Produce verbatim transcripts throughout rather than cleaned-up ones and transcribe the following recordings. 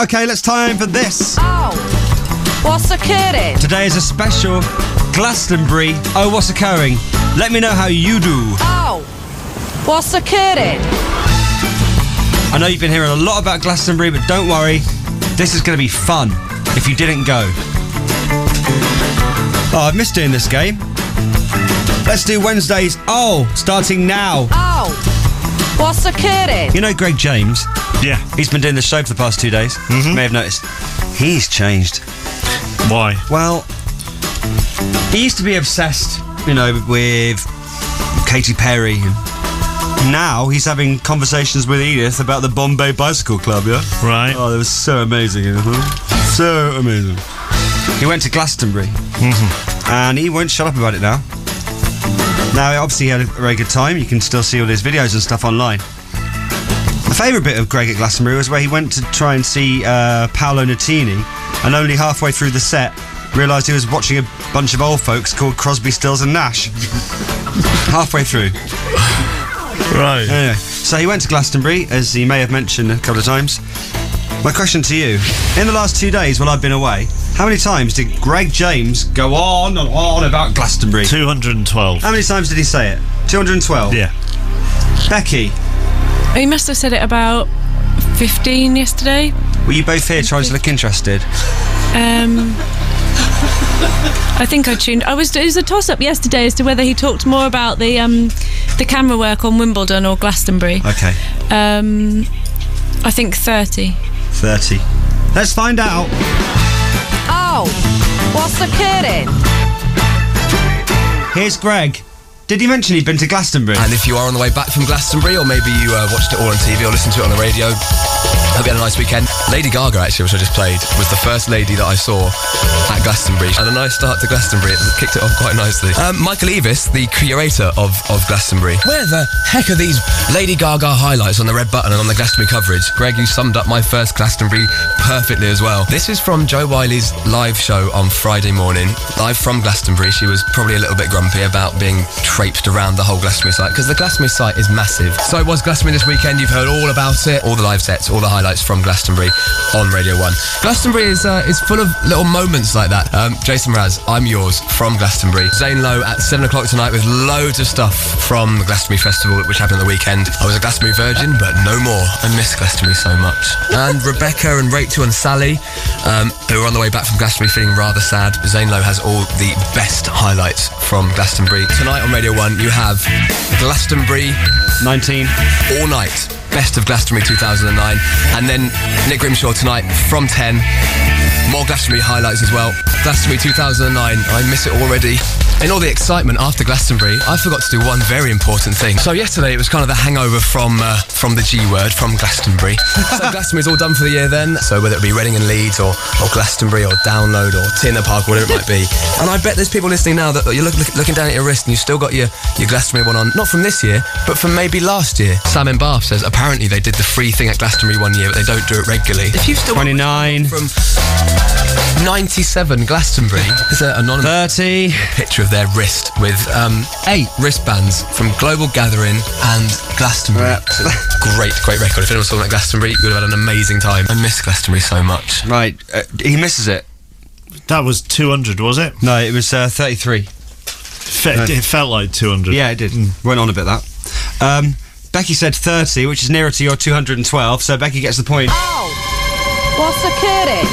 Okay, let's time for this. Oh, what's occurring? Today is a special Glastonbury. Oh, what's occurring? Let me know how you do. Oh, what's occurring? I know you've been hearing a lot about Glastonbury, but don't worry. This is going to be fun if you didn't go. Oh, I've missed doing this game. Let's do Wednesdays. Oh, starting now. Oh, what's occurring? You know Greg James? Yeah. He's been doing the show for the past two days. Mm-hmm. You may have noticed. He's changed. Why? Well, he used to be obsessed, you know, with Katy Perry. Now he's having conversations with Edith about the Bombay Bicycle Club, yeah? Right. Oh, that was so amazing. Uh-huh. So amazing. He went to Glastonbury. Mm-hmm. And he won't shut up about it now. Now, obviously, he had a very good time. You can still see all his videos and stuff online. My favourite bit of Greg at Glastonbury was where he went to try and see uh, Paolo Nutini, and only halfway through the set realised he was watching a bunch of old folks called Crosby, Stills and Nash. Halfway through. Right. Anyway, so he went to Glastonbury, as he may have mentioned a couple of times. My question to you, in the last two days while I've been away, how many times did Greg James go on and on about Glastonbury? two hundred twelve. How many times did he say it? two hundred twelve? Yeah. Becky, He must have said it about fifteen yesterday. were you both here trying to look interested? Um, I think I tuned. I was. It was a toss-up yesterday as to whether he talked more about the um, the camera work on Wimbledon or Glastonbury. Okay. Um, I think thirty. thirty. Let's find out. Oh, what's occurring? Here's Greg. Did he mention he'd been to Glastonbury? And if you are on the way back from Glastonbury, or maybe you uh, watched it all on T V or listened to it on the radio, hope you had a nice weekend. Lady Gaga, actually, which I just played, was the first lady that I saw at Glastonbury. And a nice start to Glastonbury. It kicked it off quite nicely. Um, Michael Eavis, the curator of, of Glastonbury. Where the heck are these Lady Gaga highlights on the red button and on the Glastonbury coverage? Greg, you summed up my first Glastonbury perfectly as well. This is from Jo Wiley's live show on Friday morning, live from Glastonbury. She was probably a little bit grumpy about being traipsed around the whole Glastonbury site, because the Glastonbury site is massive. So it was Glastonbury this weekend. You've heard all about it, all the live sets, all the highlights from Glastonbury on Radio one. Glastonbury is uh, is full of little moments like that. Um, Jason Mraz, I'm yours from Glastonbury. Zane Lowe at seven o'clock tonight with loads of stuff from the Glastonbury Festival, which happened on the weekend. I was a Glastonbury virgin, but no more. I miss Glastonbury so much. And Rebecca and Rachel and Sally, um, who were on the way back from Glastonbury feeling rather sad. Zane Lowe has all the best highlights from Glastonbury. Tonight on Radio one, you have Glastonbury nineteen. All night. Best of Glastonbury two thousand nine. And then Nick Grimshaw tonight from ten. More Glastonbury highlights as well. Glastonbury two thousand nine. I miss it already. In all the excitement after Glastonbury, I forgot to do one very important thing. So yesterday it was kind of the hangover from uh, from the G word, from Glastonbury. So Glastonbury's all done for the year then. So whether it be Reading and Leeds or, or Glastonbury or Download or Tinner Park, whatever it might be. And I bet there's people listening now that you're look, look, looking down at your wrist and you've still got your, your Glastonbury one on. Not from this year, but from maybe last year. Sam in Bath says apparently they did the free thing at Glastonbury one year, but they don't do it regularly. If you've still twenty-nine. From ninety-seven Glastonbury, there's an anonymous thirty. A picture of their wrist with um, eight wristbands from Global Gathering and Glastonbury. Yeah. Great, great record. If anyone saw that Glastonbury, you would have had an amazing time. I miss Glastonbury so much. Right, uh, he misses it. That was two hundred, was it? No, it was uh, thirty-three. Fe- No. It felt like two hundred. Yeah, it did. Mm. Went on a bit, that. Um, Becky said thirty, which is nearer to your two hundred twelve, so Becky gets the point. Oh, what's occurring?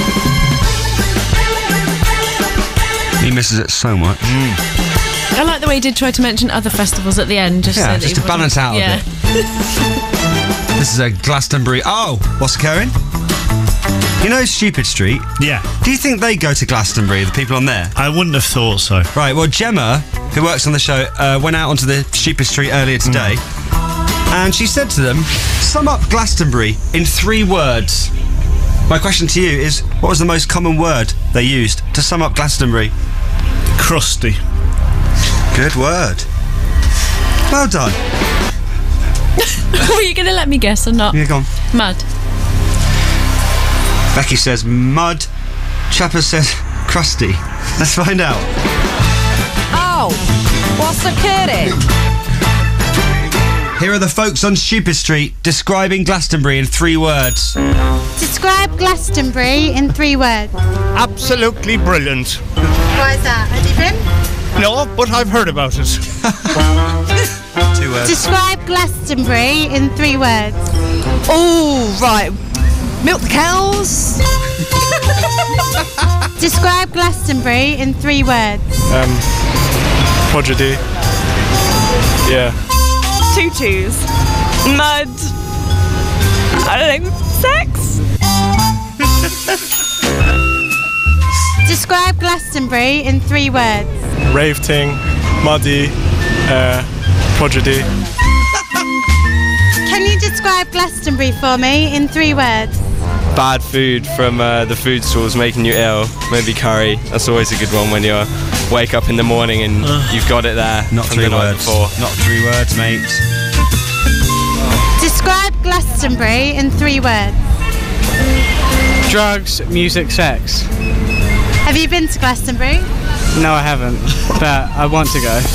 He misses it so much. Mm. I like the way he did try to mention other festivals at the end, just Yeah, so that just he to balance wasn't- out a yeah. bit. This is a Glastonbury. Oh, what's occurring? You know Stupid Street? Yeah. Do you think they go to Glastonbury, the people on there? I wouldn't have thought so. Right, well, Gemma, who works on the show, uh, went out onto the Stupid Street earlier today, mm. and she said to them, sum up Glastonbury in three words. My question to you is, what was the most common word they used to sum up Glastonbury? Crusty. Good word. Well done. Were you going to let me guess or not? Yeah, go on. Mud. Becky says mud. Chapper says crusty. Let's find out. Oh, what's occurring? Here are the folks on Stupid Street describing Glastonbury in three words. Describe Glastonbury in three words. Absolutely brilliant. Why is that? Have you been? No, but I've heard about it. Two words. Describe Glastonbury in three words. Oh, right. Milk the cows. Describe Glastonbury in three words. Um, prodigy. Yeah. Tutus. Mud. I don't know. Sex. Describe Glastonbury in three words. Rave ting, muddy, uh, prodigy. Can you describe Glastonbury for me in three words? Bad food from uh, the food stalls making you ill. Maybe curry. That's always a good one when you wake up in the morning and you've got it there. Not from three the night words. before. Not three words, mate. Describe Glastonbury in three words. Drugs, music, sex. Have you been to Glastonbury? No, I haven't, but I want to go.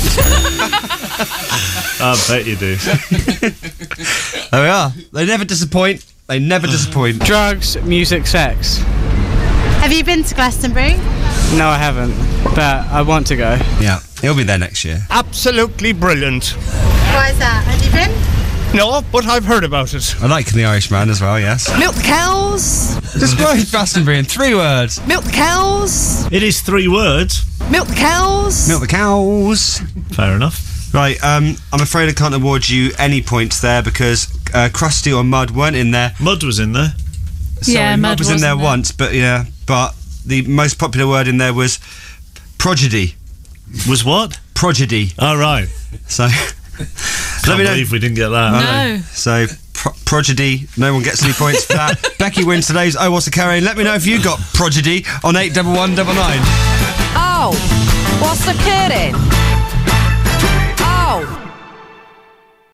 I bet you do. There we are. They never disappoint. They never disappoint. Drugs, music, sex. Have you been to Glastonbury? No, I haven't, but I want to go. Yeah, he'll be there next year. Absolutely brilliant. Why is that? Have you been? No, but I've heard about it. I like The Irishman as well, yes. Milk the cows. Describe Glastonbury in three words. Milk the cows. It is three words. Milk the cows. Milk the cows. Fair enough. Right, um, I'm afraid I can't award you any points there because uh, Krusty or Mud weren't in there. Mud was in there. Sorry, Yeah, Mud was in wasn't there, there. once, but yeah, but the most popular word in there was prodigy. Was what? Prodigy. All right. So, Can't let me know. believe we didn't get that. No. So, pro- prodigy, no one gets any points for that. Becky wins today's Oh What's a Carrying. Let me know if you got prodigy on eight one one nine nine. Oh, what's the kidding?